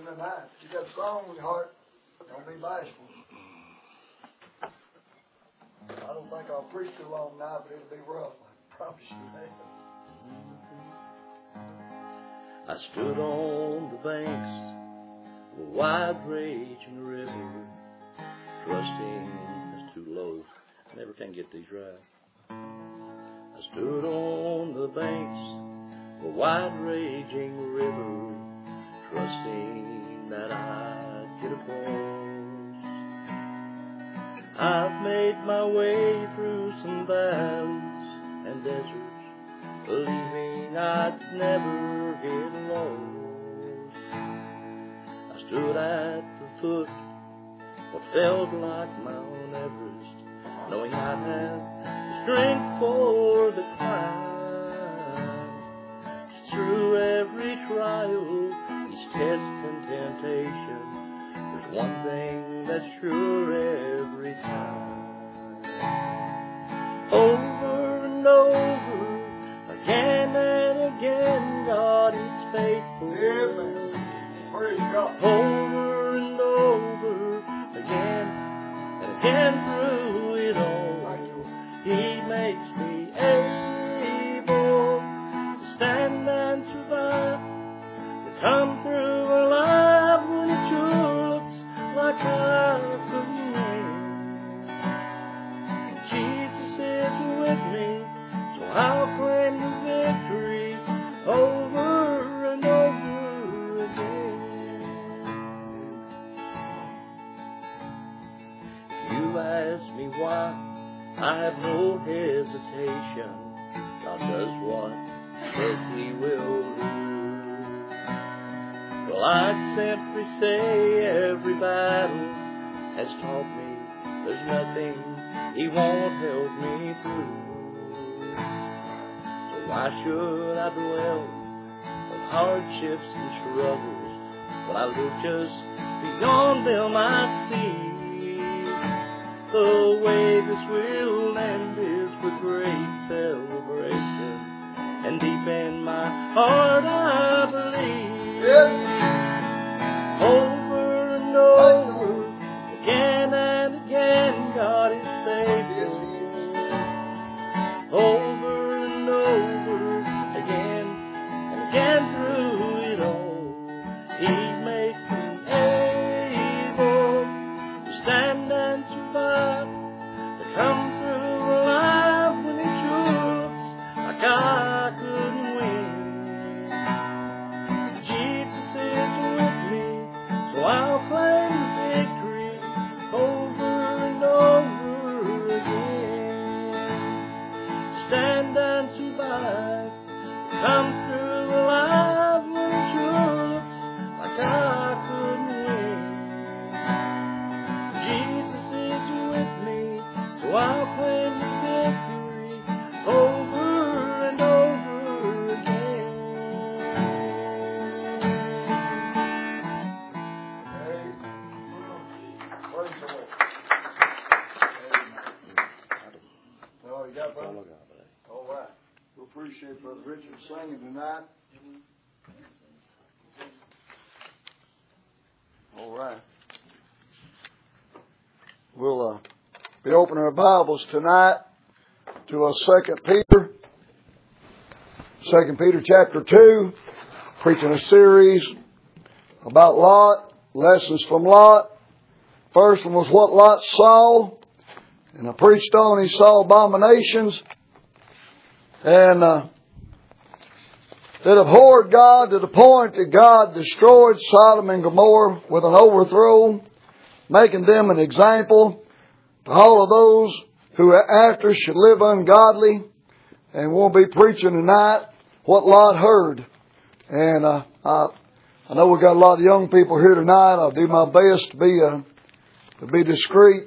tonight. If you got a song in your heart, don't be bashful. I don't think I'll preach too long tonight, but it'll be rough. I promise you that. I stood on the banks of a wide raging river, trusting it's too low. I never can get these right. I stood on the banks of a wide raging river, trusting that I'd get across. I've made my way through some valleys and deserts, believing I'd never get lost. I stood at the foot of what felt like Mount Everest, knowing I'd have the strength for the climb. Through every trial, each test and temptation, there's one thing that's sure every time. Over and over, again and again, God is faithful. Amen. Praise God. Over and over, again and again through it all, He makes me able to stand and survive, to come through alive when it sure looks like I couldn't win. Jesus is with me, so I'll claim the victory over and over again. If you ask me why, I have no hesitation. God does what He says He will do. Well, I'd simply say every battle has taught me there's nothing He won't help me through. So why should I dwell on hardships and struggles when I look just beyond them? I see the way this will end is with great celebration, and deep in my heart I believe. Over and over, again and again, God is faithful. Over and over, again and again through it all, He makes me able to stand and survive, to come through alive when it sure looks like I couldn't win. Jesus is with me, so I'll claim victory over and over again. Stand and survive, come through alive when it sure looks like I couldn't win. Jesus is with me, so I'll claim the victory over and over again. Praise the Lord. Oh, you got brother? All right. We appreciate Brother Richard singing tonight. All right. We'll be opening our Bibles tonight to 2 Peter. 2 Peter chapter 2. Preaching a series about Lot, lessons from Lot. First one was what Lot saw. And I preached on he saw abominations. And that abhorred God to the point that God destroyed Sodom and Gomorrah with an overthrow, making them an example to all of those who after should live ungodly. And we'll be preaching tonight what Lot heard. And I know we've got a lot of young people here tonight. I'll do my best to be discreet.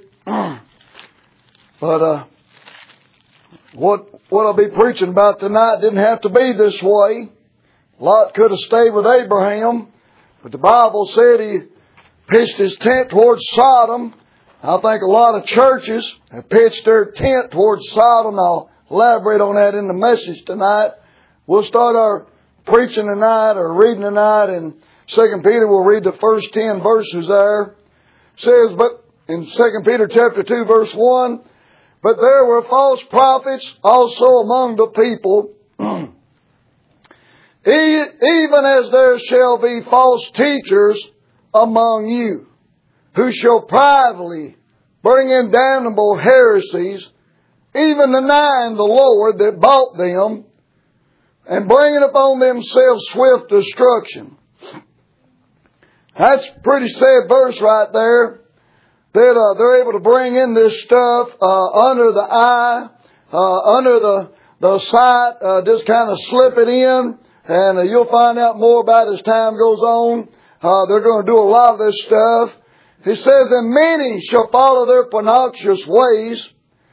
But what I'll be preaching about tonight didn't have to be this way. Lot could have stayed with Abraham, but the Bible said he pitched his tent towards Sodom. I think a lot of churches have pitched their tent towards Sodom. I'll elaborate on that in the message tonight. We'll start our preaching tonight or reading tonight in 2 Peter, we'll read the first 10 verses there. It says, but in 2 Peter chapter 2 verse 1, but there were false prophets also among the people, even as there shall be false teachers among you, who shall privately bring in damnable heresies, even denying the Lord that bought them, and bringing upon themselves swift destruction. That's a pretty sad verse right there. That they're able to bring in this stuff under the eye, under the sight, just kind of slip it in, and you'll find out more about it as time goes on. They're going to do a lot of this stuff. He says, and many shall follow their pernicious ways,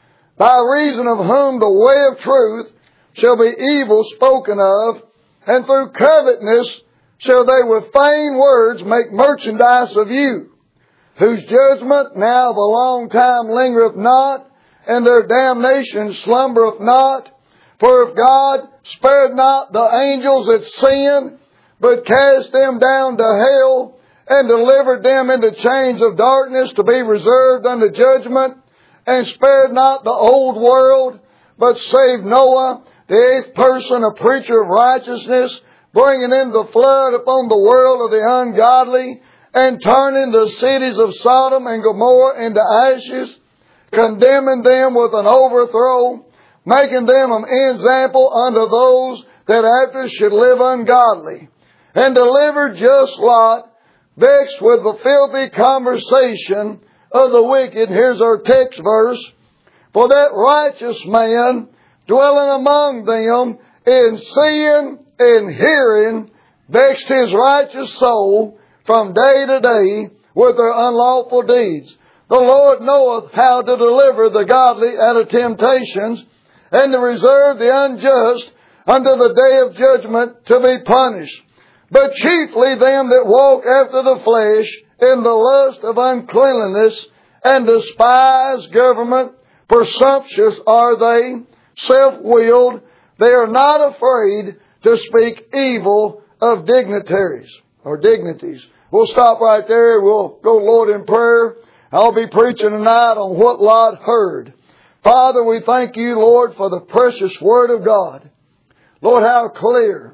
by reason of whom the way of truth shall be evil spoken of, and through covetousness shall they with vain words make merchandise of you, whose judgment now of a long time lingereth not, and their damnation slumbereth not. For if God spared not the angels that sinned, but cast them down to hell, and delivered them into chains of darkness to be reserved unto judgment, and spared not the old world, but saved Noah, the eighth person, a preacher of righteousness, bringing in the flood upon the world of the ungodly, and turning the cities of Sodom and Gomorrah into ashes, condemning them with an overthrow, making them an example unto those that after should live ungodly, and delivered just Lot, vexed with the filthy conversation of the wicked. Here's our text verse. For that righteous man dwelling among them in seeing and hearing vexed his righteous soul from day to day with their unlawful deeds. The Lord knoweth how to deliver the godly out of temptations, and to reserve the unjust unto the day of judgment to be punished. But chiefly them that walk after the flesh in the lust of uncleanliness, and despise government, presumptuous are they, self-willed, they are not afraid to speak evil of dignitaries or dignities. We'll stop right there. We'll go, Lord, in prayer. I'll be preaching tonight on what Lot heard. Father, we thank you, Lord, for the precious Word of God. Lord, how clear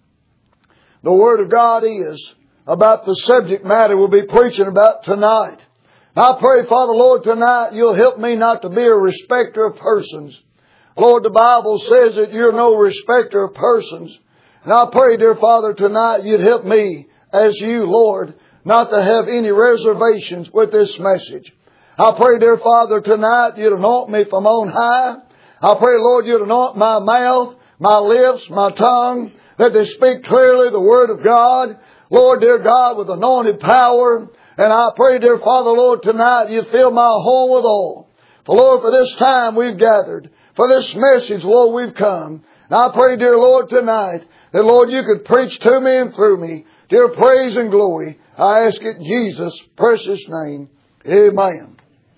the Word of God is about the subject matter we'll be preaching about tonight. I pray, Father, Lord, tonight you'll help me not to be a respecter of persons. Lord, the Bible says that you're no respecter of persons. And I pray, dear Father, tonight you'd help me as you, Lord, not to have any reservations with this message. I pray, dear Father, tonight you'd anoint me from on high. I pray, Lord, you'd anoint my mouth, my lips, my tongue, that they speak clearly the Word of God. Lord, dear God, with anointed power. And I pray, dear Father, Lord, tonight you fill my home with oil. For, Lord, for this time we've gathered, for this message, Lord, we've come. And I pray, dear Lord, tonight that, Lord, you could preach to me and through me, dear praise and glory. I ask it in Jesus' precious name. Amen.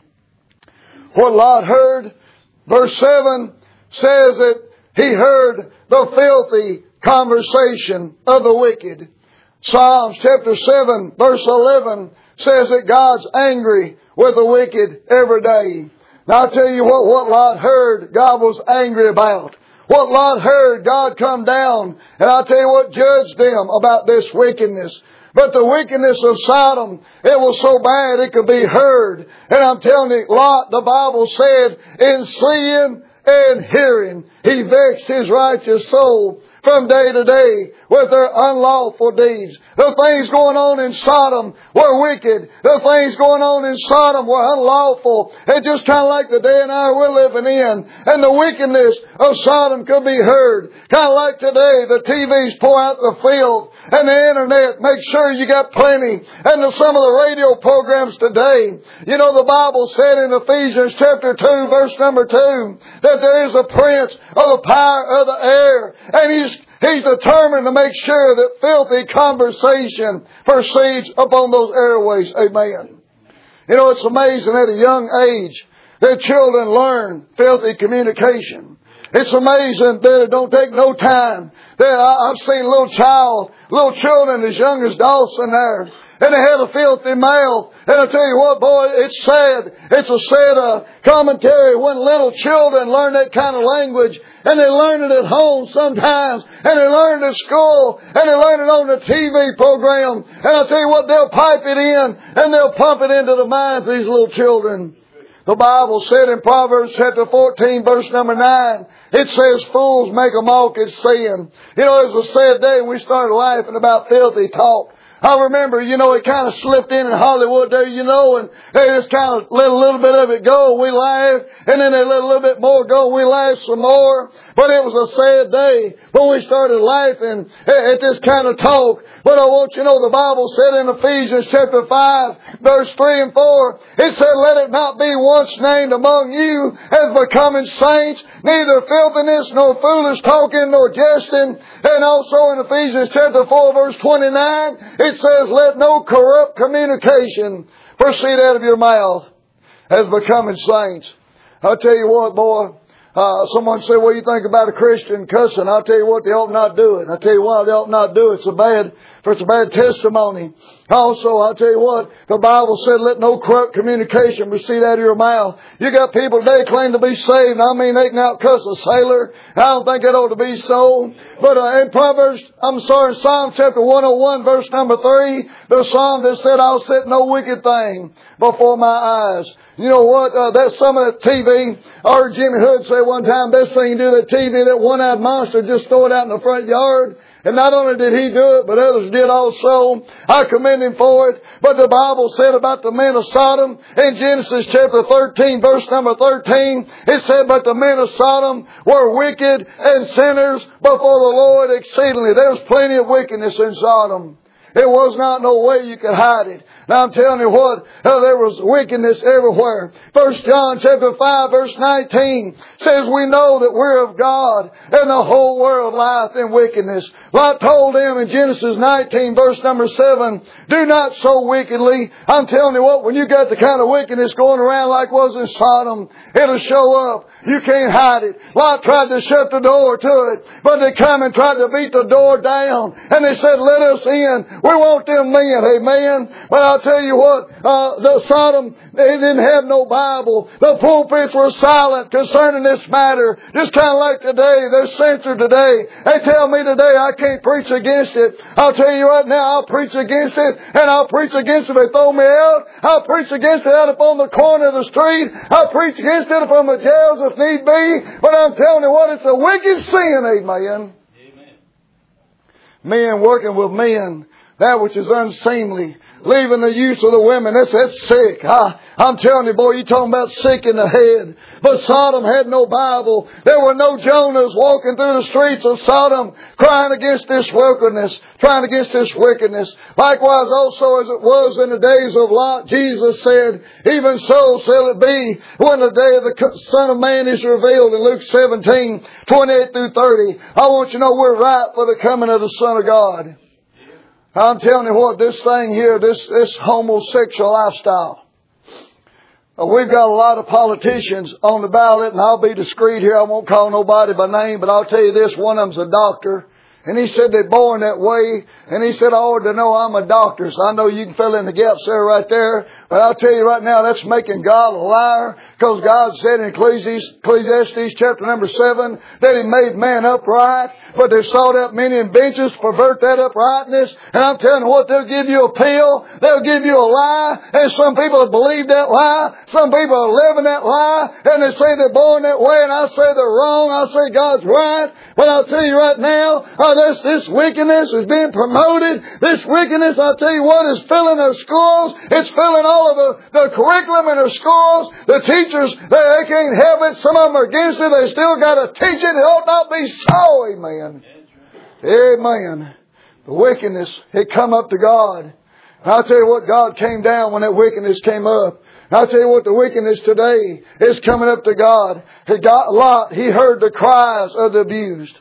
What Lot heard, verse 7 says that he heard the filthy conversation of the wicked. Psalms chapter 7 verse 11 says that God's angry with the wicked every day. Now I'll tell you what Lot heard, God was angry about. What Lot heard, God come down, and I'll tell you what, judged them about this wickedness. But the wickedness of Sodom, it was so bad it could be heard. And I'm telling you, Lot, the Bible said, in seeing and hearing, he vexed his righteous soul from day to day with their unlawful deeds. The things going on in Sodom were wicked. The things going on in Sodom were unlawful. It's just kind of like the day and hour we're living in. And the wickedness of Sodom could be heard. Kind of like today, the TVs pour out the field and the internet make sure you got plenty. And some of the radio programs today, you know, the Bible said in Ephesians chapter 2 verse number 2 that there is a prince of the power of the air, and he's determined to make sure that filthy conversation proceeds upon those airways. Amen. You know, it's amazing at a young age that children learn filthy communication. It's amazing that it don't take no time. I've seen little children as young as Dawson there. And they had a filthy mouth. And I tell you what, boy, it's sad. It's a sad commentary when little children learn that kind of language. And they learn it at home sometimes. And they learn it at school. And they learn it on the TV program. And I tell you what, they'll pipe it in. And they'll pump it into the minds of these little children. The Bible said in Proverbs chapter 14, verse number 9, it says, fools make a mock at sin. You know, it was a sad day when we started laughing about filthy talk. I remember, it kind of slipped in Hollywood there, and they just kind of let a little bit of it go. We laughed, and then they let a little bit more go. We laughed some more. But it was a sad day when we started laughing at this kind of talk. But I want you to know the Bible said in Ephesians chapter 5, verse 3 and 4, it said, let it not be once named among you as becoming saints, neither filthiness, nor foolish talking, nor jesting. And also in Ephesians chapter 4, verse 29, it says, let no corrupt communication proceed out of your mouth as becoming saints. I'll tell you what, boy. Someone said, what do you think about a Christian cussing? I'll tell you what, they ought not do it. I'll tell you why they ought not do it. It's a bad testimony. Also, I'll tell you what, the Bible said, let no corrupt communication proceed out of your mouth. You got people today claim to be saved. I mean, they can out-cuss a sailor. I don't think that ought to be so. But in Psalm chapter 101, verse number 3, the Psalm that said, I'll set no wicked thing before my eyes. You know what? That's some of that TV. I heard Jimmy Hood say one time, best thing you do to that TV, that one-eyed monster, just throw it out in the front yard. And not only did he do it, but others did also. I commend him for it. But the Bible said about the men of Sodom in Genesis chapter 13, verse number 13, it said, but the men of Sodom were wicked and sinners before the Lord exceedingly. There was plenty of wickedness in Sodom. It was not no way you could hide it. Now I'm telling you what, there was wickedness everywhere. 1 John chapter 5 verse 19 says, we know that we're of God, and the whole world lieth in wickedness. Lot told them in Genesis 19 verse number 7, do not so wickedly. I'm telling you what, when you got the kind of wickedness going around like was in Sodom, it'll show up. You can't hide it. Lot tried to shut the door to it, but they come and tried to beat the door down. And they said, let us in. We want them men. Amen. But I'll tell you what, the Sodom, they didn't have no Bible. The pulpits were silent concerning this matter. Just kind of like today, they're censored today. They tell me today I can't preach against it. I'll tell you right now, I'll preach against it, and I'll preach against it if they throw me out. I'll preach against it out upon the corner of the street. I'll preach against it from the jails if need be. But I'm telling you what, it's a wicked sin, amen. Amen. Men working with men, that which is unseemly, leaving the use of the women, that's sick. I'm telling you, boy, you're talking about sick in the head. But Sodom had no Bible. There were no Jonahs walking through the streets of Sodom crying against this wickedness, trying against this wickedness. Likewise also as it was in the days of Lot, Jesus said, even so shall it be when the day of the Son of Man is revealed in Luke 17, 28 through 30. I want you to know we're ripe for the coming of the Son of God. I'm telling you what, this thing here, this homosexual lifestyle. We've got a lot of politicians on the ballot, and I'll be discreet here. I won't call nobody by name, but I'll tell you this, one of them's a doctor. And he said they're born that way. And he said, I ought to know I'm a doctor. So I know you can fill in the gaps there right there. But I'll tell you right now, that's making God a liar. Because God said in Ecclesiastes chapter number 7 that He made man upright. But they sought out many inventions to pervert that uprightness. And I'm telling you what, they'll give you a pill. They'll give you a lie. And some people have believed that lie. Some people are living that lie. And they say they're born that way. And I say they're wrong. I say God's right. But I'll tell you right now, this wickedness is being promoted. This wickedness, I'll tell you what, is filling our schools. It's filling all of the curriculum in our schools. The teachers, they can't help it. Some of them are against it. They still got to teach it. It ought not be so. Amen. Amen. The wickedness had come up to God. And I'll tell you what, God came down when that wickedness came up. And I'll tell you what, the wickedness today is coming up to God. Lot, he heard the cries of the abused.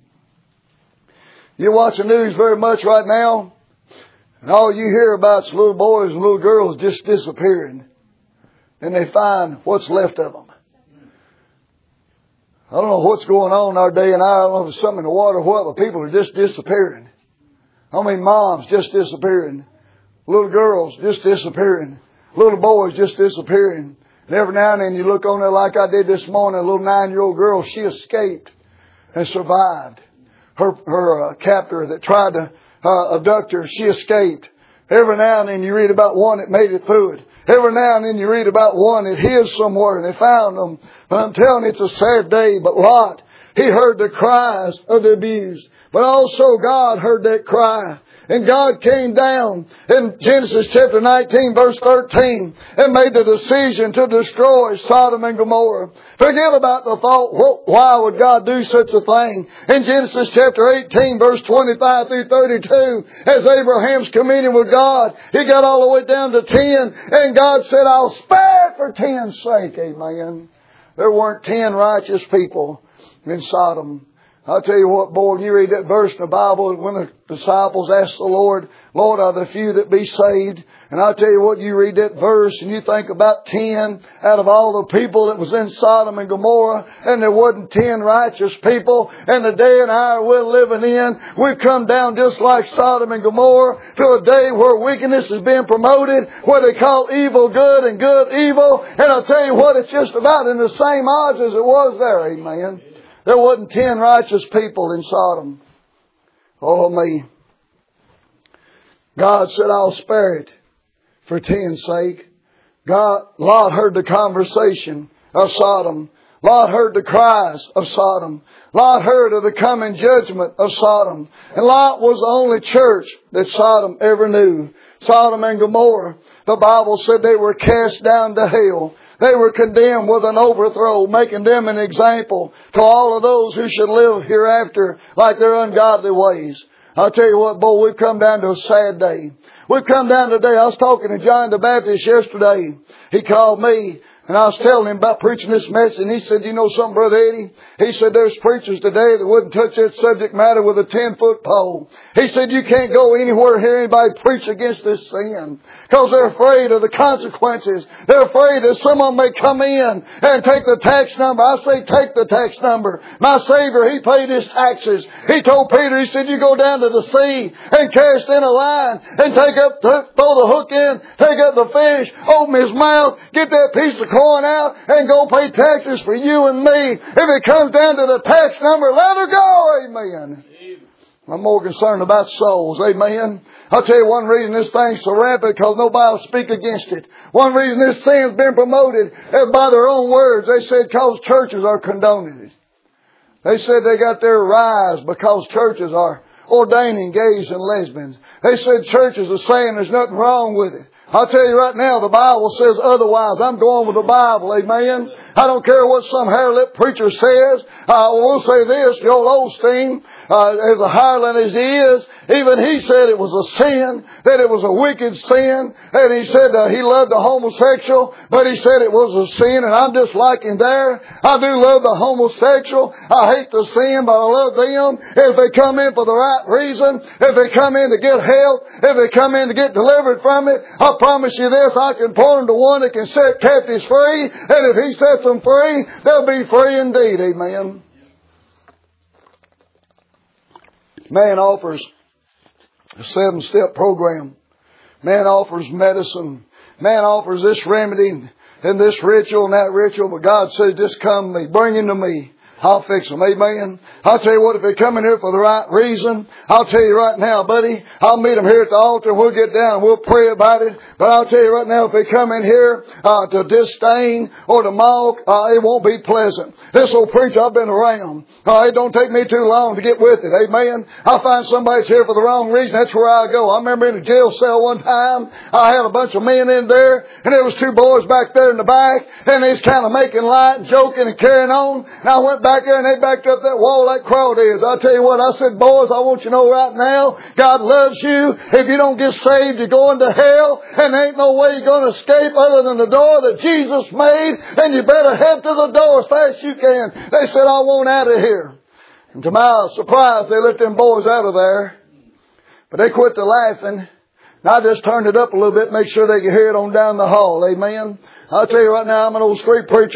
You watch the news very much right now, and all you hear about is little boys and little girls just disappearing. And they find what's left of them. I don't know what's going on in our day and hour. I don't know if it's something in the water or what, but people are just disappearing. I mean, moms just disappearing. Little girls just disappearing. Little boys just disappearing. And every now and then you look on there like I did this morning, a little 9-year-old girl, she escaped and survived. Her captor that tried to abduct her, she escaped. Every now and then you read about one that made it through it. Every now and then you read about one that hid somewhere and they found them. But I'm telling you, it's a sad day. But Lot, he heard the cries of the abused. But also God heard that cry. And God came down in Genesis chapter 19 verse 13 and made the decision to destroy Sodom and Gomorrah. Forget about the thought, why would God do such a thing? In Genesis chapter 18 verse 25 through 32, as Abraham's communion with God, he got all the way down to 10, and God said, I'll spare it for 10's sake. Amen. There weren't 10 righteous people in Sodom. I'll tell you what, boy, when you read that verse in the Bible, when the disciples asked the Lord, Lord, are the few that be saved? And I'll tell you what, you read that verse and you think about 10 out of all the people that was in Sodom and Gomorrah, and there wasn't 10 righteous people. And the day and hour we're living in, we've come down just like Sodom and Gomorrah to a day where wickedness is being promoted, where they call evil good and good evil. And I'll tell you what, it's just about in the same odds as it was there. Amen. There wasn't 10 righteous people in Sodom. Oh me. God said, I'll spare it for 10's sake. Lot heard the conversation of Sodom. Lot heard the cries of Sodom. Lot heard of the coming judgment of Sodom. And Lot was the only church that Sodom ever knew. Sodom and Gomorrah, the Bible said they were cast down to hell. They were condemned with an overthrow, making them an example to all of those who should live hereafter like their ungodly ways. I'll tell you what, boy, we've come down to a sad day. We've come down to a day. I was talking to John the Baptist yesterday. He called me. And I was telling him about preaching this message, and he said, you know something, Brother Eddie? He said, there's preachers today that wouldn't touch that subject matter with a 10-foot pole. He said, you can't go anywhere and hear anybody preach against this sin, because they're afraid of the consequences. They're afraid that someone may come in and take the tax number. I say, take the tax number. My Savior, He paid His taxes. He told Peter, He said, you go down to the sea and cast in a line and throw the hook in, take up the fish, open his mouth, get that piece of corn out, and go pay taxes for you and me. If it comes down to the tax number, let her go. Amen. I'm more concerned about souls. Amen. I'll tell you one reason this thing's so rampant, because nobody will speak against it. One reason this sin's been promoted is by their own words. They said because churches are condoning it. They said they got their rise because churches are ordaining gays and lesbians. They said churches are saying there's nothing wrong with it. I'll tell you right now, the Bible says otherwise. I'm going with the Bible, amen. I don't care what some hare-lipped preacher says. I will say this, Joel Osteen, as a hireling as he is, even he said it was a sin, that it was a wicked sin, and he said he loved the homosexual, but he said it was a sin, and I'm just like him there. I do love the homosexual. I hate the sin, but I love them. If they come in for the right reason, if they come in to get help, if they come in to get delivered from it, I promise you this, I can point to one that can set captives free, and if he sets them free, they'll be free indeed. Amen. Man offers a 7-step program. Man offers medicine. Man offers this remedy and this ritual and that ritual. But God says, just come to me. Bring him to me. I'll fix them. Amen. I'll tell you what, if they come in here for the right reason, I'll tell you right now, buddy, I'll meet them here at the altar and we'll get down and we'll pray about it. But I'll tell you right now, if they come in here to disdain or to mock, it won't be pleasant. This old preacher, I've been around. It don't take me too long to get with it. Amen. I find somebody's here for the wrong reason. That's where I go. I remember in a jail cell one time, I had a bunch of men in there, and there was 2 boys back there in the back, and they was kind of making light and joking and carrying on. And I went back there and they backed up that wall like Crawdads. I'll tell you what, I said, boys, I want you to know right now, God loves you. If you don't get saved, you're going to hell, and there ain't no way you're going to escape other than the door that Jesus made, and you better head to the door as fast as you can. They said, I want out of here. And to my surprise, they let them boys out of there. But they quit the laughing. And I just turned it up a little bit, make sure they could hear it on down the hall. Amen. I'll tell you right now, I'm an old street preacher,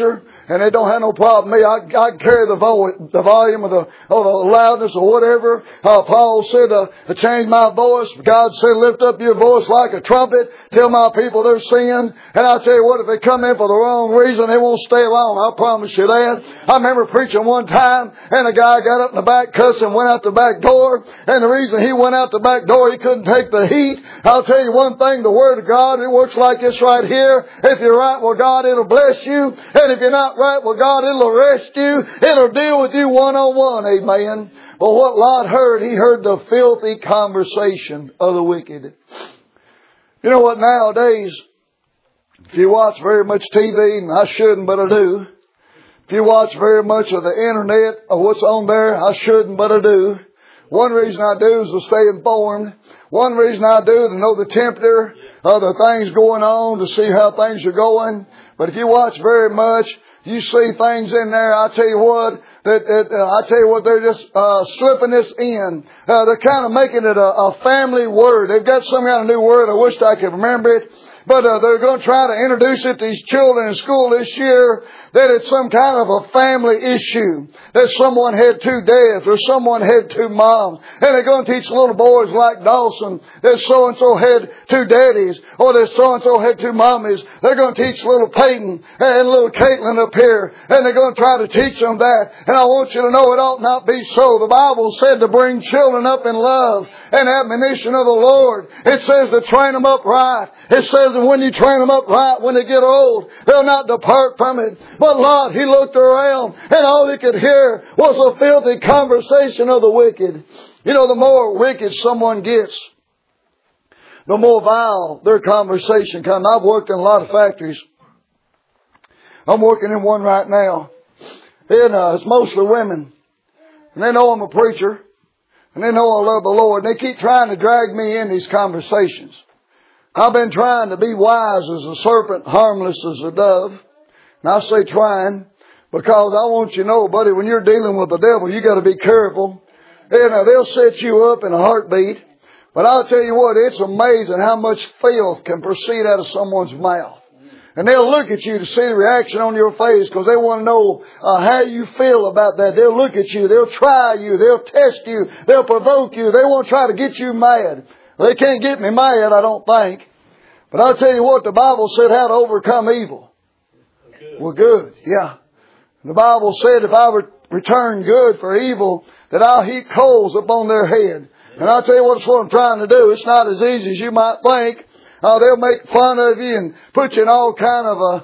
And it don't have no problem with me. I can carry the volume or the loudness or whatever. Paul said to change my voice. God said, lift up your voice like a trumpet. Tell my people their sin. And I tell you what, if they come in for the wrong reason, they won't stay long. I promise you that. I remember preaching one time, and a guy got up in the back cussing, went out the back door. And the reason he went out the back door, he couldn't take the heat. I'll tell you one thing, the Word of God, it works like this right here. If you're right with God, it'll bless you. And if you're not right with God, it'll arrest you. It'll deal with you one-on-one. Amen. But what Lot heard, he heard the filthy conversation of the wicked. You know what, nowadays, if you watch very much TV, and I shouldn't, but I do. If you watch very much of the internet or what's on there, I shouldn't, but I do. One reason I do is to stay informed. One reason I do is to know the temperature of the things going on, to see how things are going. But if you watch very much, you see things in there, I tell you what, they're just slipping this in. They're kind of making it a family word. They've got some kind of new word. I wish I could remember it. But they're going to try to introduce it to these children in school this year, that it's some kind of a family issue. That someone had two dads or someone had two moms. And they're going to teach little boys like Dawson that so-and-so had two daddies, or that so-and-so had two mommies. They're going to teach little Peyton and little Caitlin up here. And they're going to try to teach them that. And I want you to know it ought not be so. The Bible said to bring children up in love and admonition of the Lord. It says to train them up right. It says that when you train them up right, when they get old, they'll not depart from it. But Lot, he looked around, and all he could hear was a filthy conversation of the wicked. You know, the more wicked someone gets, the more vile their conversation comes. I've worked in a lot of factories. I'm working in one right now. And it's mostly women. And they know I'm a preacher. And they know I love the Lord. And they keep trying to drag me in these conversations. I've been trying to be wise as a serpent, harmless as a dove. And I say trying, because I want you to know, buddy, when you're dealing with the devil, you got to be careful. And they'll set you up in a heartbeat. But I'll tell you what, it's amazing how much filth can proceed out of someone's mouth. And they'll look at you to see the reaction on your face, because they want to know how you feel about that. They'll look at you. They'll try you. They'll test you. They'll provoke you. They want to try to get you mad. They can't get me mad, I don't think. But I'll tell you what, the Bible said how to overcome evil. Well, good, yeah. The Bible said if I return good for evil, that I'll heap coals upon their head. And I'll tell you what I'm trying to do. It's not as easy as you might think. They'll make fun of you and put you in all kind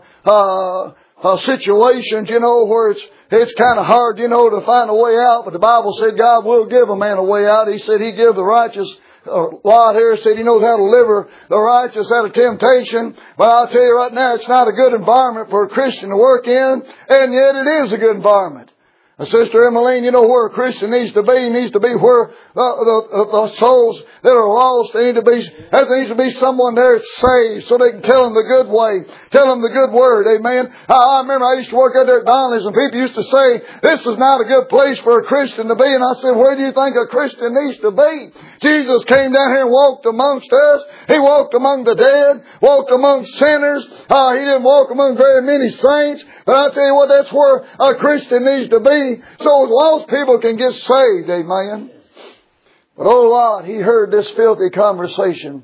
of situations, you know, where it's kind of hard, you know, to find a way out. But the Bible said God will give a man a way out. He said He'd give the righteous. Lot here said He knows how to deliver the righteous out of temptation. But I'll tell you right now, it's not a good environment for a Christian to work in. And yet it is a good environment. Sister Emmeline, you know where a Christian needs to be? He needs to be where the souls that are lost, there needs to be someone there that's saved, so they can tell them the good way, tell them the good word. Amen. I remember I used to work out there at Donnelly's, and people used to say, this is not a good place for a Christian to be. And I said, where do you think a Christian needs to be? Jesus came down here and walked amongst us. He walked among the dead, walked among sinners. He didn't walk among very many saints. But I'll tell you what, that's where a Christian needs to be, so lost people can get saved. Amen. But oh Lot, he heard this filthy conversation.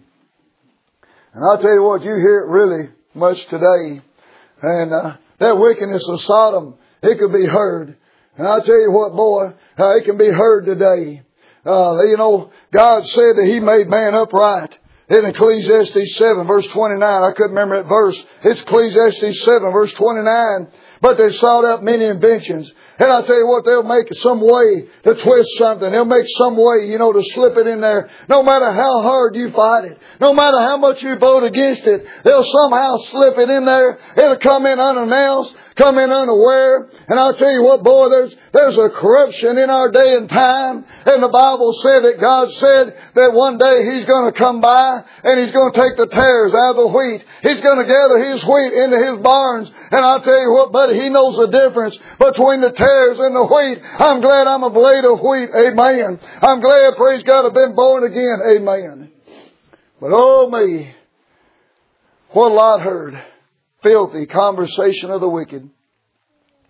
And I'll tell you what, you hear it really much today. And that wickedness of Sodom, it could be heard. And I'll tell you what, boy, it can be heard today. You know, God said that He made man upright. In Ecclesiastes 7 verse 29, I couldn't remember that verse. It's Ecclesiastes 7 verse 29. But they sought out many inventions. And I tell you what, they'll make some way to twist something. They'll make some way, you know, to slip it in there. No matter how hard you fight it, no matter how much you vote against it, they'll somehow slip it in there. It'll come in unannounced, come in unaware. And I'll tell you what, boy, there's a corruption in our day and time. And the Bible said that God said that one day He's going to come by and He's going to take the tares out of the wheat. He's going to gather His wheat into His barns. And I'll tell you what, buddy, He knows the difference between the tares and the wheat. I'm glad I'm a blade of wheat. Amen. I'm glad, praise God, I've been born again. Amen. But oh me, what Lot heard. Filthy conversation of the wicked.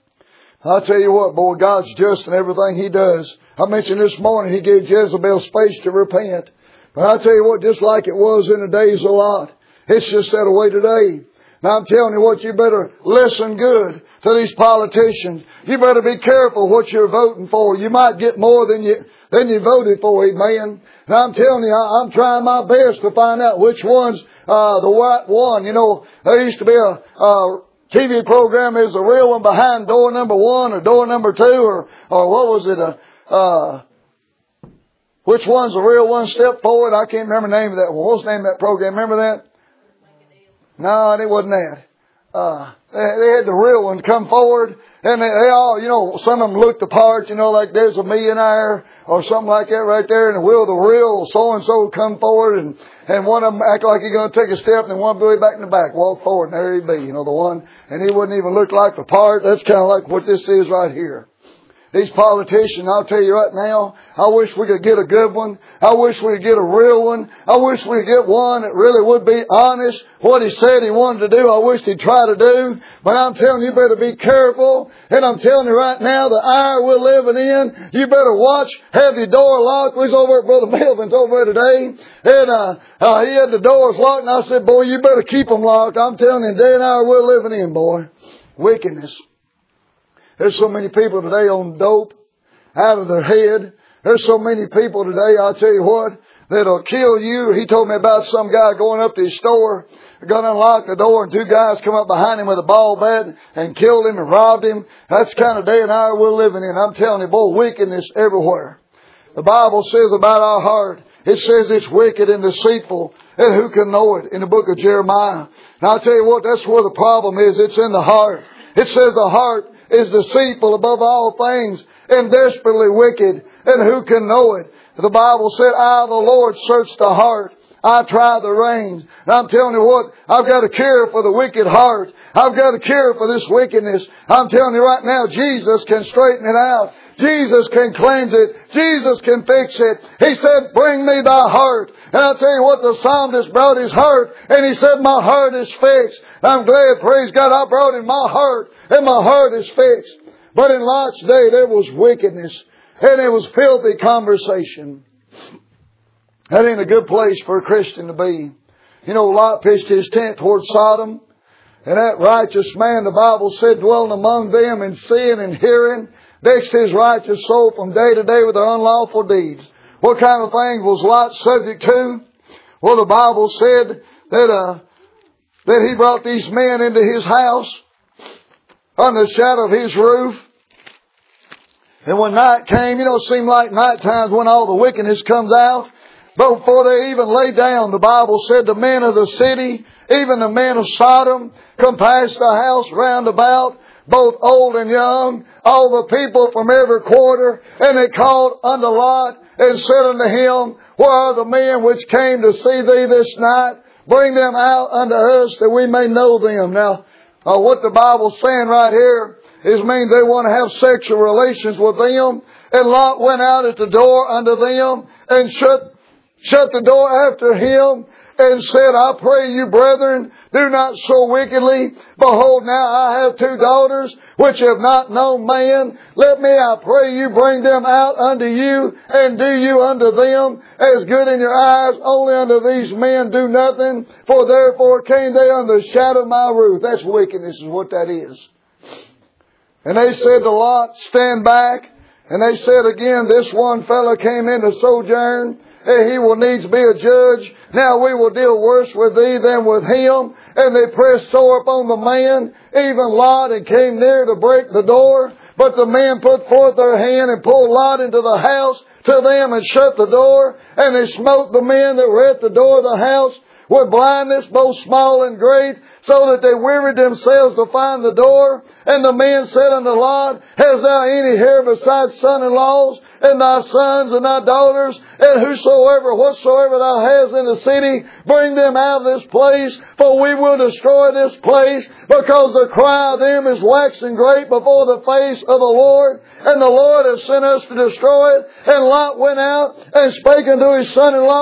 I'll tell you what, boy, God's just in everything He does. I mentioned this morning He gave Jezebel space to repent. But I'll tell you what, just like it was in the days of Lot, it's just that way today. Now I'm telling you what, you better listen good to these politicians. You better be careful what you're voting for. You might get more than you voted for, amen. And I'm telling you, I'm trying my best to find out which one's the right one. You know, there used to be a TV program is the real one behind door number 1 or door number 2 or what was it? Which one's the real one? Step forward. I can't remember the name of that one. What's the name of that program? Remember that? No, it wasn't that. They had the real one come forward, and they all, you know, some of them looked the part, you know, like there's a millionaire or something like that right there, and the real so-and-so come forward, and one of them act like he's going to take a step, and one go back in the back, walk forward, and there he'd be, you know, the one, and he wouldn't even look like the part. That's kind of like what this is right here. These politicians, I'll tell you right now, I wish we could get a good one. I wish we could get a real one. I wish we could get one that really would be honest. What he said he wanted to do, I wish he'd try to do. But I'm telling you, you better be careful. And I'm telling you right now, the hour we're living in, you better watch, have your door locked. We was over at Brother Melvin's over there today. And he had the doors locked. And I said, boy, you better keep them locked. I'm telling you, the day and hour we're living in, boy. Wickedness. There's so many people today on dope, out of their head. There's so many people today, I'll tell you what, that'll kill you. He told me about some guy going up to his store, going to unlock the door, and 2 guys come up behind him with a ball bat and killed him and robbed him. That's the kind of day and hour we're living in. I'm telling you, boy, wickedness everywhere. The Bible says about our heart, it says it's wicked and deceitful, and who can know it, in the book of Jeremiah. And I'll tell you what, that's where the problem is. It's in the heart. It says the heart is deceitful above all things and desperately wicked, and who can know it? The Bible said, I, the Lord, search the heart. I try the reins. And I'm telling you what, I've got a cure for the wicked heart. I've got a cure for this wickedness. I'm telling you right now, Jesus can straighten it out. Jesus can cleanse it. Jesus can fix it. He said, bring me thy heart. And I'll tell you what, the psalmist brought his heart, and he said, my heart is fixed. I'm glad, praise God, I brought in my heart, and my heart is fixed. But in Lot's day, there was wickedness, and it was filthy conversation. That ain't a good place for a Christian to be. You know, Lot pitched his tent toward Sodom, and that righteous man, the Bible said, dwelling among them in seeing and hearing, vexed his righteous soul from day to day with their unlawful deeds. What kind of things was Lot subject to? Well, the Bible said that he brought these men into his house under the shadow of his roof. And when night came, you know, it seemed like night times when all the wickedness comes out. But before they even lay down, the Bible said the men of the city, even the men of Sodom, compassed the house round about, both old and young, all the people from every quarter. And they called unto Lot and said unto him, where are the men which came to see thee this night? Bring them out unto us that we may know them. Now, what the Bible's saying right here is means they want to have sexual relations with them. And Lot went out at the door unto them and shut the door after him and said, I pray you, brethren, do not so wickedly. Behold, now I have 2 daughters which have not known man. Let me, I pray you, bring them out unto you, and do you unto them as good in your eyes. Only unto these men do nothing, for therefore came they under the shadow of my roof. That's wickedness is what that is. And they said to Lot, stand back. And they said again, this one fellow came in to sojourn, and he will needs be a judge. Now we will deal worse with thee than with him. And they pressed sore upon the man, even Lot, and came near to break the door. But the men put forth their hand and pulled Lot into the house to them and shut the door. And they smote the men that were at the door of the house with blindness, both small and great, so that they wearied themselves to find the door. And the men said unto Lot, hast thou any here besides son-in-laws, and thy sons and thy daughters, and whatsoever thou hast in the city, bring them out of this place, for we will destroy this place, because the cry of them is waxing great before the face of the Lord, and the Lord has sent us to destroy it. And Lot went out and spake unto his son-in-laws,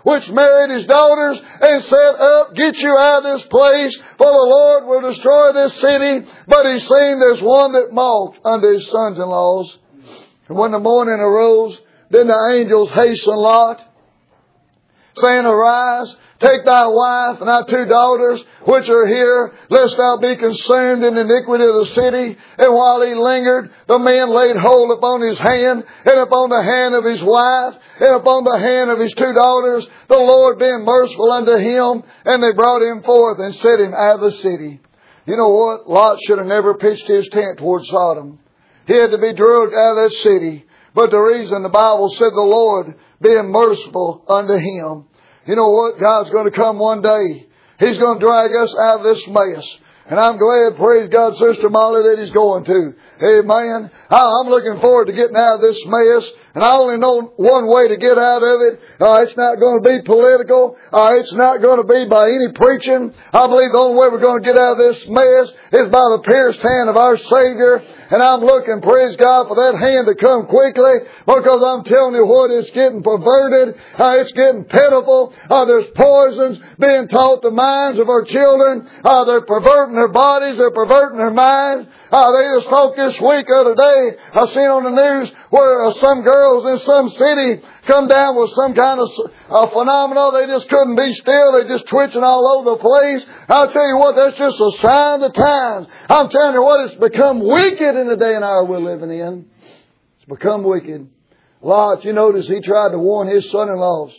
which married his daughters and said, Up, get you out of this place, for the Lord will destroy this city. But he seen there's one that mocked unto his sons-in-laws. And when the morning arose, then the angels hastened Lot, saying, Arise, take thy wife and thy 2 daughters, which are here, lest thou be consumed in the iniquity of the city. And while he lingered, the men laid hold upon his hand, and upon the hand of his wife, and upon the hand of his 2 daughters, the Lord being merciful unto him. And they brought him forth and set him out of the city. You know what? Lot should have never pitched his tent towards Sodom. He had to be dragged out of that city. But the reason the Bible said the Lord being merciful unto him. You know what? God's going to come one day. He's going to drag us out of this mess. And I'm glad, praise God, Sister Molly, that He's going to. Amen. I'm looking forward to getting out of this mess. And I only know one way to get out of it. It's not going to be political. It's not going to be by any preaching. I believe the only way we're going to get out of this mess is by the pierced hand of our Savior. And I'm looking, praise God, for that hand to come quickly, because I'm telling you what, it's getting perverted. It's getting pitiful. There's poisons being taught the minds of our children. They're perverting their bodies. They're perverting their minds. They just talked this week, the other day, I seen on the news where some girls in some city come down with some kind of phenomena. They just couldn't be still. They're just twitching all over the place. I'll tell you what, that's just a sign of the times. I'm telling you what, it's become wicked in the day and hour we're living in. It's become wicked. Lot, you notice he tried to warn his son-in-laws.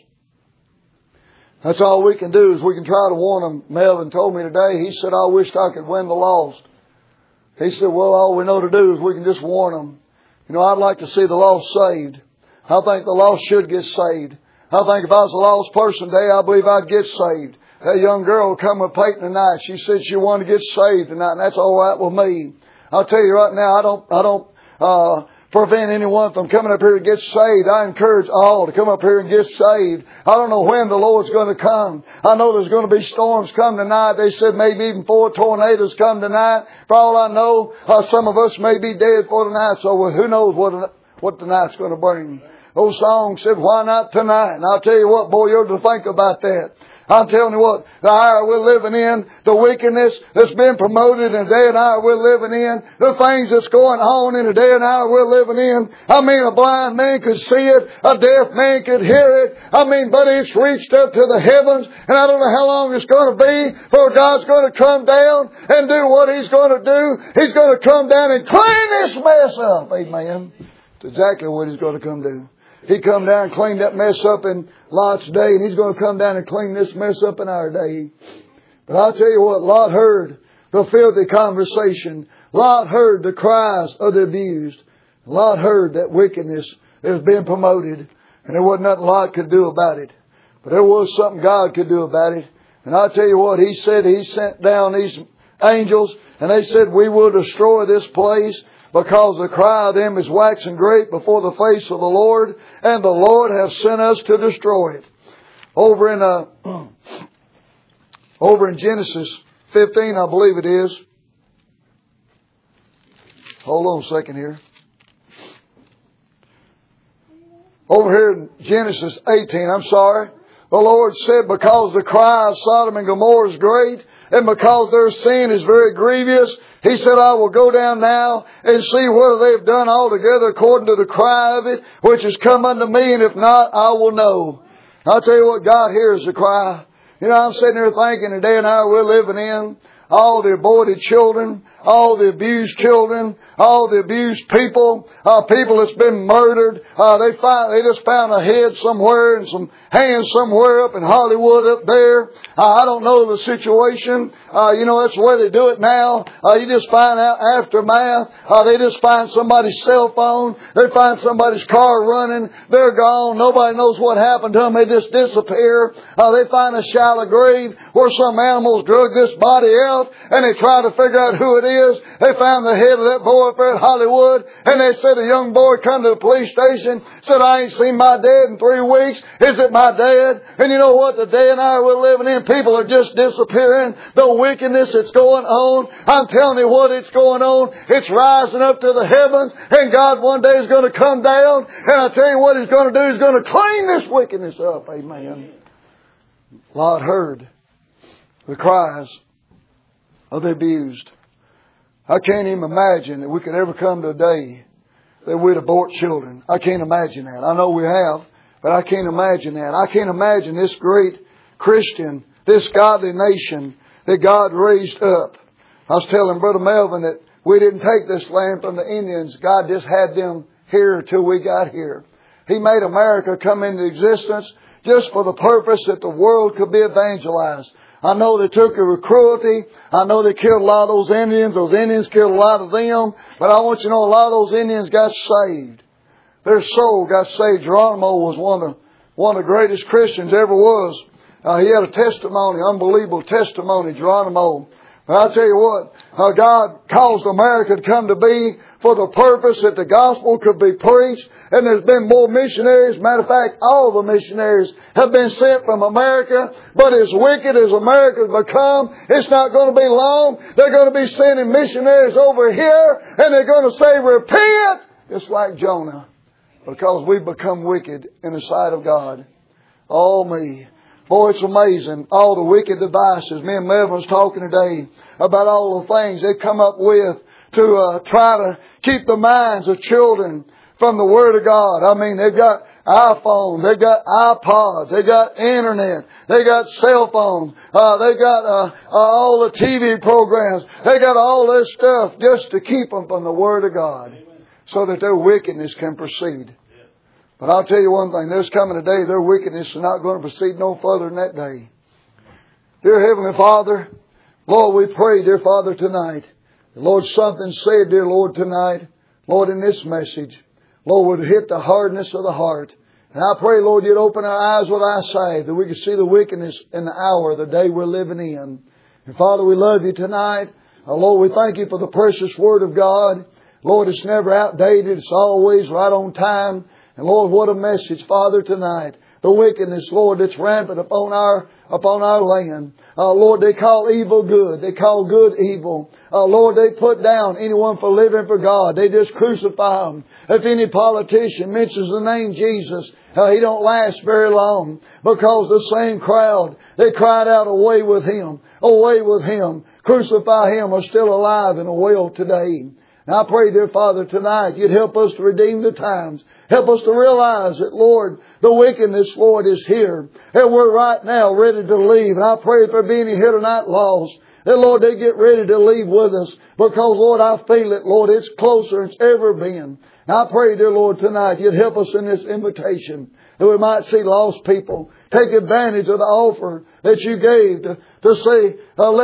That's all we can do is we can try to warn them. Melvin told me today, he said, I wished I could win the lost. He said, well, all we know to do is we can just warn them. You know, I'd like to see the lost saved. I think the lost should get saved. I think if I was a lost person today, I believe I'd get saved. That young girl come with Peyton tonight. She said she wanted to get saved tonight, and that's all right with me. I'll tell you right now, I don't prevent anyone from coming up here to get saved. I encourage all to come up here and get saved. I don't know when the Lord's going to come. I know there's going to be storms come tonight. They said maybe even 4 tornadoes come tonight. For all I know, some of us may be dead for tonight. So who knows what tonight's going to bring. Those songs said, why not tonight? And I'll tell you what, boy, you're to think about that. I'm telling you what, the hour we're living in, the wickedness that's been promoted in the day and hour we're living in, the things that's going on in the day and hour we're living in. I mean, a blind man could see it, a deaf man could hear it. I mean, but it's reached up to the heavens, and I don't know how long it's going to be before God's going to come down and do what He's going to do. He's going to come down and clean this mess up. Amen. That's exactly what He's going to come do. He come down and cleaned that mess up in Lot's day, and He's going to come down and clean this mess up in our day. But I'll tell you what, Lot heard the filthy conversation. Lot heard the cries of the abused. Lot heard that wickedness that was being promoted, and there wasn't nothing Lot could do about it. But there was something God could do about it. And I'll tell you what, He said He sent down these angels, and they said, we will destroy this place, because the cry of them is waxing great before the face of the Lord, and the Lord hath sent us to destroy it. Over in Genesis 15, I believe it is. Hold on a second here. Over here in Genesis 18, the Lord said, because the cry of Sodom and Gomorrah is great, and because their sin is very grievous, He said, I will go down now and see whether they have done altogether according to the cry of it, which has come unto me, and if not, I will know. I'll tell you what, God hears the cry. You know, I'm sitting here thinking the day and hour we're living in, all the aborted children, all the abused children, all the abused people, people that's been murdered. They just found a head somewhere and some hands somewhere up in Hollywood up there. I don't know the situation. That's the way they do it now. You just find out aftermath. They just find somebody's cell phone. They find somebody's car running. They're gone. Nobody knows what happened to them. They just disappear. They find a shallow grave where some animals drug this body out, and they try to figure out who it is. They found the head of that boy up there at Hollywood, and they said a young boy come to the police station, said, I ain't seen my dad in 3 weeks. Is it my dad? And you know what? The day and hour we're living in, people are just disappearing. The wickedness that's going on, I'm telling you what, it's going on. It's rising up to the heavens, and God one day is going to come down, and I tell you what He's going to do. He's going to clean this wickedness up. Amen. Lot heard the cries of the abused. I can't even imagine that we could ever come to a day that we'd abort children. I can't imagine that. I know we have, but I can't imagine that. I can't imagine this great Christian, this godly nation that God raised up. I was telling Brother Melvin that we didn't take this land from the Indians. God just had them here till we got here. He made America come into existence just for the purpose that the world could be evangelized. I know they took it with cruelty. I know they killed a lot of those Indians. Those Indians killed a lot of them. But I want you to know a lot of those Indians got saved. Their soul got saved. Geronimo was one of the greatest Christians ever was. He had a testimony, unbelievable testimony, Geronimo. But I'll tell you what, God caused America to come to be for the purpose that the gospel could be preached. And there's been more missionaries. Matter of fact, all the missionaries have been sent from America. But as wicked as America's become, it's not going to be long. They're going to be sending missionaries over here. And they're going to say, repent, just like Jonah. Because we've become wicked in the sight of God. Oh me. Boy, it's amazing. All the wicked devices. Me and Melvin was talking today about all the things they come up with to try to keep the minds of children from the Word of God. I mean, they've got iPhones, they've got iPods, they've got internet, they got cell phones, they got all the TV programs. They got all this stuff just to keep them from the Word of God, so that their wickedness can proceed. But I'll tell you one thing, there's coming a day their wickedness is not going to proceed no further than that day. Dear Heavenly Father, Lord, we pray, dear Father, tonight. Lord, something said, dear Lord, tonight, Lord, in this message, Lord, would hit the hardness of the heart. And I pray, Lord, you'd open our eyes with thy sight, that we could see the wickedness in the hour, the day we're living in. And Father, we love you tonight. Lord, we thank you for the precious Word of God. Lord, it's never outdated. It's always right on time. And Lord, what a message, Father, tonight. The wickedness, Lord, that's rampant upon our land. Lord, they call evil good. They call good evil. Lord, they put down anyone for living for God. They just crucify them. If any politician mentions the name Jesus, he don't last very long, because the same crowd, they cried out, away with him, away with him, crucify him, are still alive and well today. And I pray, dear Father, tonight you'd help us to redeem the times. Help us to realize that, Lord, the wickedness, Lord, is here. And we're right now ready to leave. And I pray if there be any here tonight lost, that, Lord, they get ready to leave with us. Because, Lord, I feel it, Lord, it's closer than it's ever been. And I pray, dear Lord, tonight you'd help us in this invitation, that we might see lost people take advantage of the offer that you gave to say,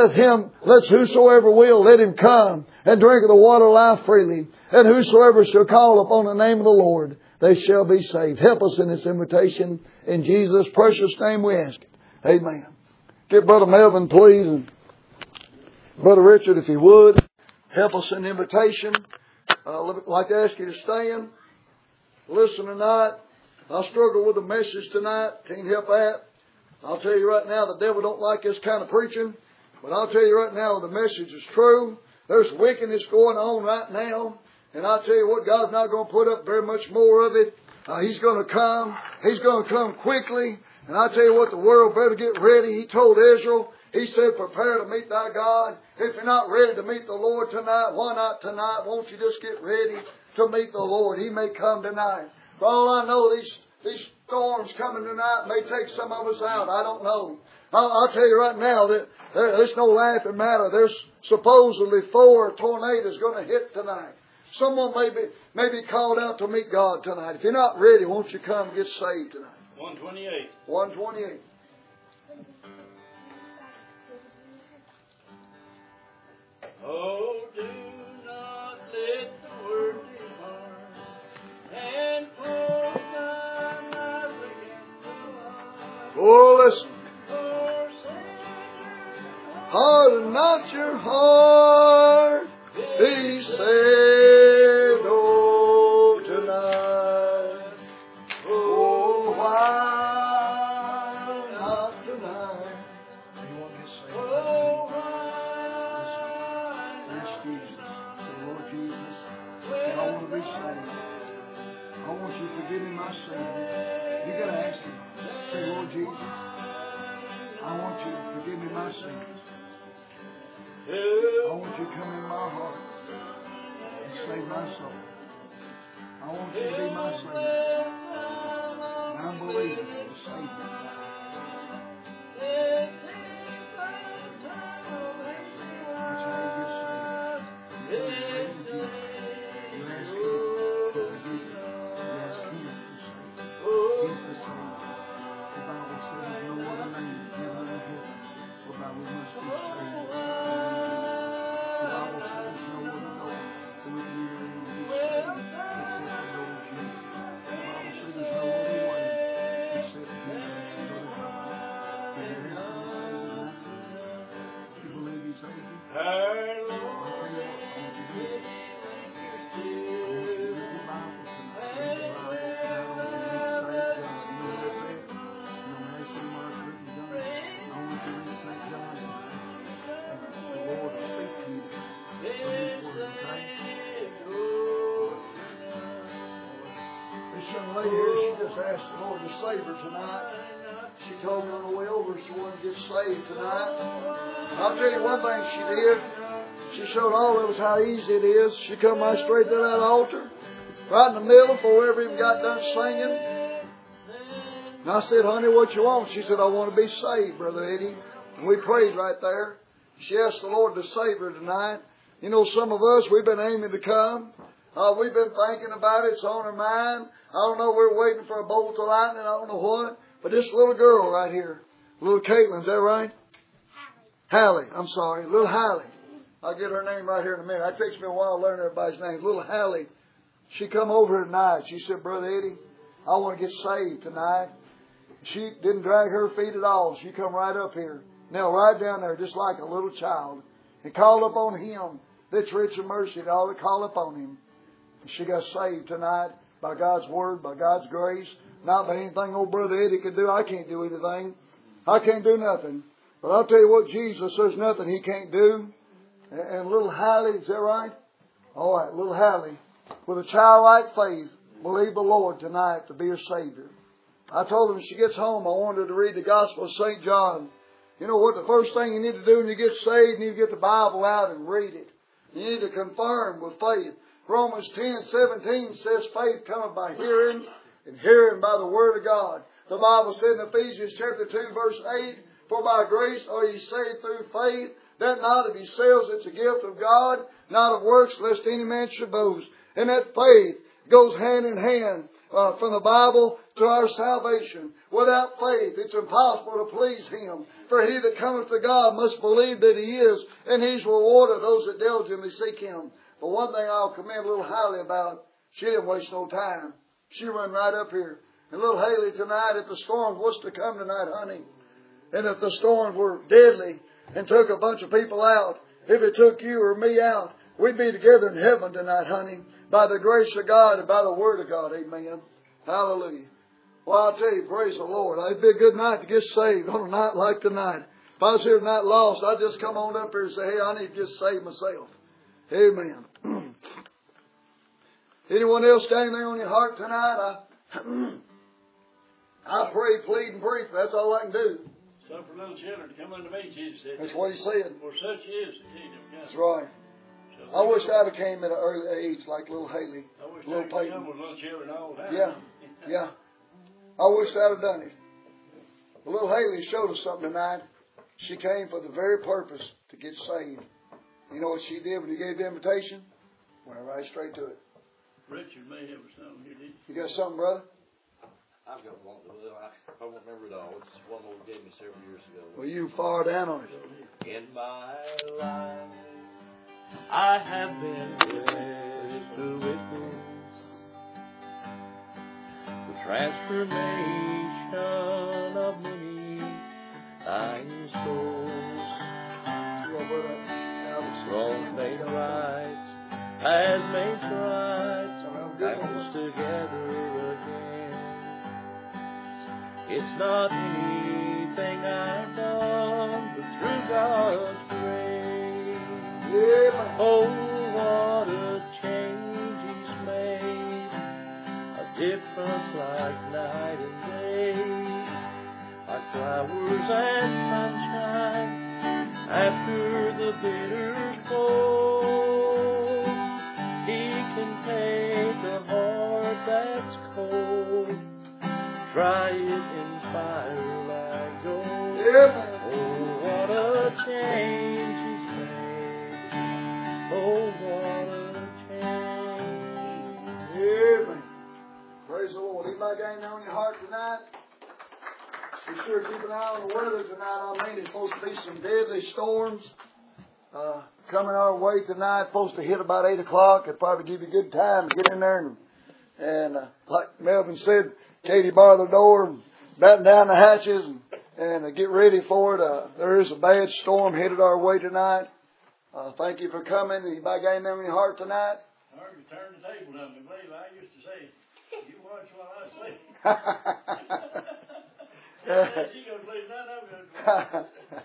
let whosoever will, let him come and drink of the water of life freely. And whosoever shall call upon the name of the Lord, they shall be saved. Help us in this invitation. In Jesus' precious name we ask it. Amen. Get Brother Melvin, please, and Brother Richard, if he would, help us in the invitation. I'd like to ask you to stand. Listen tonight. I struggle with the message tonight. Can't help that. I'll tell you right now, the devil don't like this kind of preaching. But I'll tell you right now, the message is true. There's wickedness going on right now. And I'll tell you what, God's not going to put up very much more of it. He's going to come. He's going to come quickly. And I'll tell you what, the world better get ready. He told Israel, he said, prepare to meet thy God. If you're not ready to meet the Lord tonight, why not tonight? Won't you just get ready to meet the Lord? He may come tonight. For all I know, these storms coming tonight may take some of us out. I don't know. I'll tell you right now that there's no laughing matter. There's supposedly 4 tornadoes going to hit tonight. Someone may be called out to meet God tonight. If you're not ready, won't you come and get saved tonight? 128. 128. Oh, do not let the word depart, and put thine eyes against the light. Oh, listen. For Harden not your heart, be saved, oh, tonight. Oh, why not tonight? Anyone get saved? Oh, Ask Jesus, say, Lord Jesus, I want to be saved. I want you to forgive me my sin. You got to ask him. Say, Lord Jesus, you to come in my heart and save my soul. I want you to be my Savior. And I'm believing for the Savior. Asked the Lord to save her tonight. She told me on the way over she wanted to get saved tonight. I'll tell you one thing she did. She showed all of us how easy it is. She come right straight to that altar, right in the middle before we ever even got done singing. And I said, honey, what you want? She said, I want to be saved, Brother Eddie. And we prayed right there. She asked the Lord to save her tonight. You know, some of us, we've been aiming to come. We've been thinking about it. It's on our mind. I don't know. We're waiting for a bolt of lightning. I don't know what. But this little girl right here, little Caitlin, is that right? Hallie. I'm sorry. Little Hallie. I'll get her name right here in a minute. It takes me a while to learn everybody's name. Little Hallie. She come over here tonight. She said, Brother Eddie, I want to get saved tonight. She didn't drag her feet at all. She come right up here. Now, right down there, just like a little child. And called upon Him that's rich in mercy. And all that call upon Him. She got saved tonight by God's Word, by God's grace. Not by anything old Brother Eddie could do. I can't do anything. I can't do nothing. But I'll tell you what, Jesus, there's nothing He can't do. And little Hallie, is that right? All right, little Hallie, with a childlike faith, believe the Lord tonight to be her Savior. I told her when she gets home, I wanted her to read the Gospel of St. John. You know what? The first thing you need to do when you get saved, you need to get the Bible out and read it. You need to confirm with faith. Romans 10:17 says faith cometh by hearing, and hearing by the Word of God. The Bible said in Ephesians chapter 2 verse 8, For by grace are ye saved through faith, that not of yourselves, it's a gift of God, not of works, lest any man should boast. And that faith goes hand in hand from the Bible to our salvation. Without faith, it's impossible to please Him. For he that cometh to God must believe that He is, and He's reward of those that diligently seek Him. But one thing I'll commend little Hallie about, she didn't waste no time. She run right up here. And little Haley tonight, if the storm was to come tonight, honey, and if the storms were deadly and took a bunch of people out, if it took you or me out, we'd be together in heaven tonight, honey, by the grace of God and by the Word of God. Amen. Hallelujah. Well, I'll tell you, praise the Lord. It'd be a good night to get saved on a night like tonight. If I was here tonight lost, I'd just come on up here and say, hey, I need to get saved myself. Amen. Anyone else standing there on your heart tonight? I pray, plead, and preach. That's all I can do. So for little children to come unto me, Jesus said. That's what He said. For such is the kingdom of God. That's right. So I wish I'd have came at an early age like little Haley. I wish little Peyton. Come with little children all the time. Yeah. Yeah. I wish I'd have done it. But little Haley showed us something tonight. She came for the very purpose to get saved. You know what she did when He gave the invitation? Went right straight to it. Richard may have something here, did you? You got something, brother? I've got one. I won't remember it all. It's one Lord gave me several years ago. Well, you far down on it. In my life, I have been blessed to witness the transformation of many dying souls. Wrong made right, has made right, and together again. It's not anything I've done, but through God's grace. Yeah. Oh, what a change He's made, a difference like night and day, like flowers and sunshine after the bitter cold. He can take a heart that's cold, try it in fire like gold. Amen. Oh, what a change He's made. Oh, what a change. Amen. Praise the Lord. Anybody got anything on your heart tonight? Be sure to keep an eye on the weather tonight. I mean, it's supposed to be some deadly storms coming our way tonight. Supposed to hit about 8 o'clock. It'll probably give you a good time to get in there and like Melvin said, Katie bar the door and batten down the hatches and get ready for it. There is a bad storm headed our way tonight. Thank you for coming. Anybody got anything on your heart tonight? I heard you turn the table on me, Blade. I used to say, you watch while I sleep. She goes, Blade, I'm going to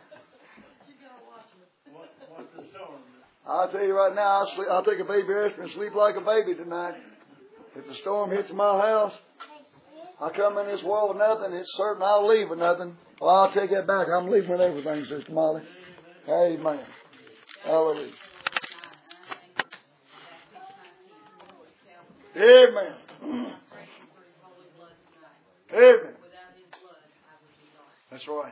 watch the storm. I'll tell you right now, I'll take a baby aspirin and sleep like a baby tonight. If the storm hits my house, I come in this world with nothing, it's certain I'll leave with nothing. Well, I'll take that back. I'm leaving with everything, Sister Molly. Amen. Hallelujah. Amen. Amen. That's right.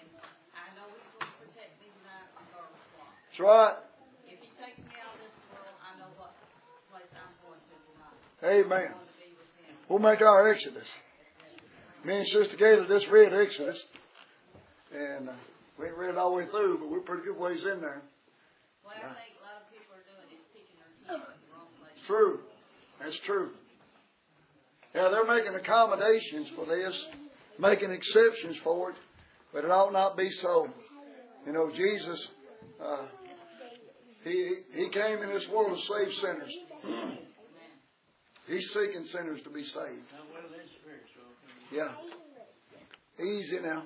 That's right. If He takes me out of this world, I know what place I'm going to tonight. Amen. We'll make our exodus. Me and Sister Gaylor just read Exodus. And we ain't read it all the way through, but we're pretty good ways in there. What I think a lot of people are doing is picking their teeth in the wrong place. True. That's true. Yeah, they're making accommodations for this, making exceptions for it, but it ought not be so. You know, Jesus, He came in this world to save sinners. He's seeking sinners to be saved. Yeah. Easy now.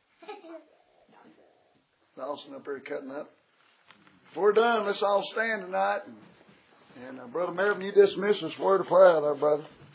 Dawson up there cutting up. If we're done, let's all stand tonight. And Brother Melvin, you dismiss us word of prayer there, brother.